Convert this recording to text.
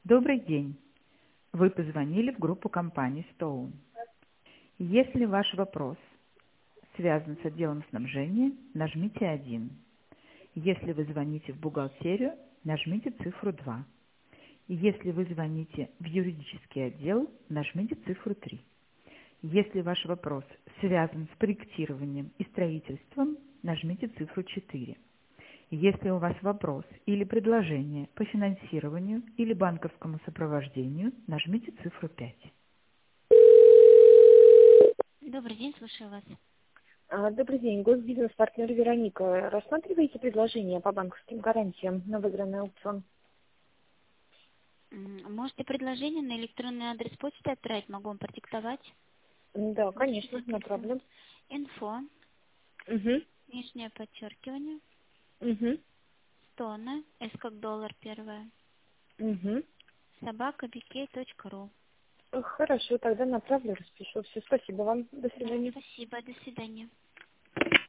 Добрый день. Вы позвонили в группу компании Stone. Если ваш вопрос связан с отделом снабжения, нажмите 1. Если вы звоните в бухгалтерию, нажмите цифру 2. Если вы звоните в юридический отдел, нажмите цифру 3. Если ваш вопрос связан с проектированием и строительством, нажмите цифру 4. Если у вас вопрос или предложение по финансированию или банковскому сопровождению, нажмите цифру 5. Добрый день, слушаю вас. Добрый день, госбизнес-партнер Вероника. Рассматриваете предложение по банковским гарантиям на выигранный аукцион? Можете предложение на электронный адрес почты отправить, могу вам продиктовать. Да, конечно, направлю. Инфо, Угу. нижнее подчеркивание, Угу. стона, S как доллар первое, Угу. @bk.ru. Хорошо, тогда направлю, распишу. Все, спасибо вам. До Да, свидания. спасибо, до свидания.